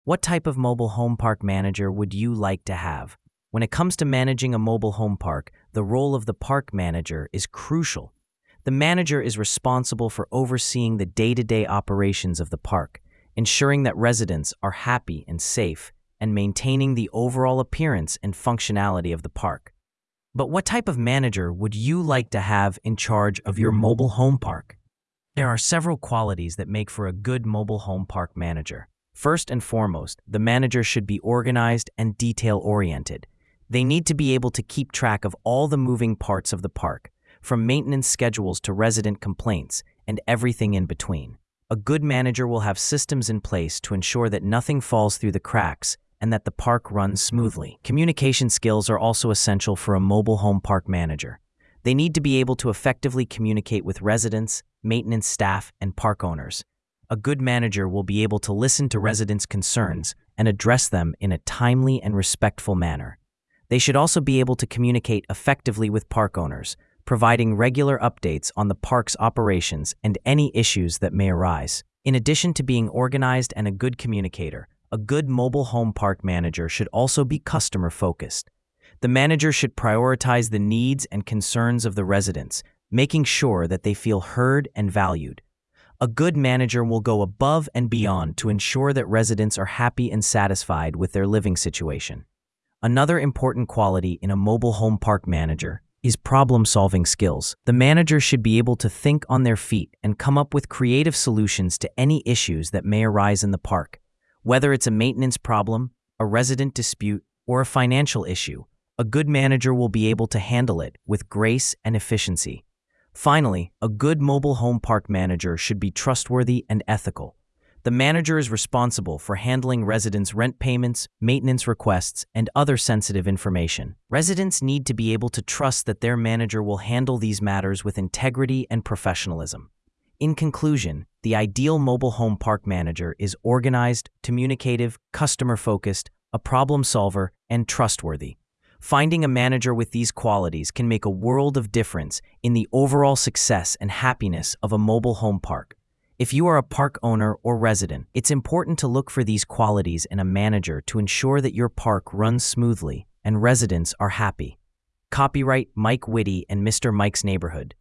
What type of mobile home park manager would you like to have? When it comes to managing a mobile home park, the role of the park manager is crucial. The manager is responsible for overseeing the day-to-day operations of the park, ensuring that residents are happy and safe, and maintaining the overall appearance and functionality of the park. But what type of manager would you like to have in charge of your mobile home park? There are several qualities that make for a good mobile home park manager. First and foremost, the manager should be organized and detail-oriented. They need to be able to keep track of all the moving parts of the park, from maintenance schedules to resident complaints, and everything in between. A good manager will have systems in place to ensure that nothing falls through the cracks and that the park runs smoothly. Communication skills are also essential for a mobile home park manager. They need to be able to effectively communicate with residents, maintenance staff, and park owners. A good manager will be able to listen to residents' concerns and address them in a timely and respectful manner. They should also be able to communicate effectively with park owners, providing regular updates on the park's operations and any issues that may arise. In addition to being organized and a good communicator, a good mobile home park manager should also be customer-focused. The manager should prioritize the needs and concerns of the residents, making sure that they feel heard and valued. A good manager will go above and beyond to ensure that residents are happy and satisfied with their living situation. Another important quality in a mobile home park manager is problem-solving skills. The manager should be able to think on their feet and come up with creative solutions to any issues that may arise in the park. Whether it's a maintenance problem, a resident dispute, or a financial issue, a good manager will be able to handle it with grace and efficiency. Finally, a good mobile home park manager should be trustworthy and ethical. The manager is responsible for handling residents' rent payments, maintenance requests, and other sensitive information. Residents need to be able to trust that their manager will handle these matters with integrity and professionalism. In conclusion, the ideal mobile home park manager is organized, communicative, customer-focused, a problem solver, and trustworthy. Finding a manager with these qualities can make a world of difference in the overall success and happiness of a mobile home park. If you are a park owner or resident, it's important to look for these qualities in a manager to ensure that your park runs smoothly and residents are happy. Copyright Mike Whitty and Mr. Mike's Neighborhood.